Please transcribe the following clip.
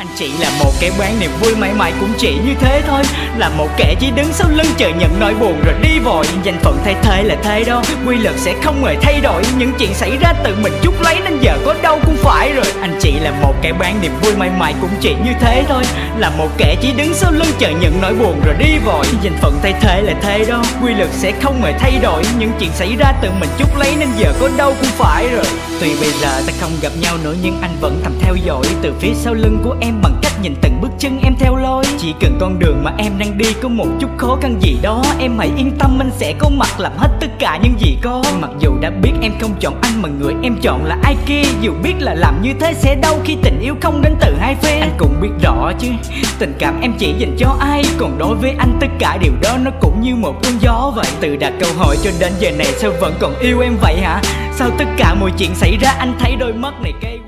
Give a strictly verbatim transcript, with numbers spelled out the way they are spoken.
Anh chỉ là một kẻ bán niềm vui mãi mãi cũng chỉ như thế thôi. Là một kẻ chỉ đứng sau lưng chờ nhận nỗi buồn rồi đi vội. Danh phận thay thế là thế đó, quy luật sẽ không hề thay đổi. Những chuyện xảy ra tự mình chuốc lấy nên giờ có đâu cũng phải rồi. Anh chỉ là một kẻ bán niềm vui mãi mãi cũng chỉ như thế thôi. Là một kẻ chỉ đứng sau lưng chờ nhận nỗi buồn rồi đi vội. Danh phận thay thế là thế đó, quy luật sẽ không hề thay đổi. Những chuyện xảy ra tự mình chuốc lấy nên giờ có đâu cũng phải rồi. Tuy bây giờ ta không gặp nhau nữa nhưng anh vẫn thầm theo dõi từ phía sau lưng của em bằng cách nhìn từng bước chân em theo lối. Chỉ cần con đường mà em đang đi có một chút khó khăn gì đó, em hãy yên tâm anh sẽ có mặt làm hết tất cả những gì có. Mặc dù đã biết em không chọn anh mà người em chọn là ai kia, dù biết là làm như thế sẽ đau khi tình yêu không đến từ hai phía. Anh cũng biết rõ chứ tình cảm em chỉ dành cho ai, còn đối với anh tất cả điều đó nó cũng như một cơn gió vậy. Từ đặt câu hỏi cho đến giờ này sao vẫn còn yêu em vậy hả? Sao tất cả mọi chuyện xảy ra anh thấy đôi mắt này cay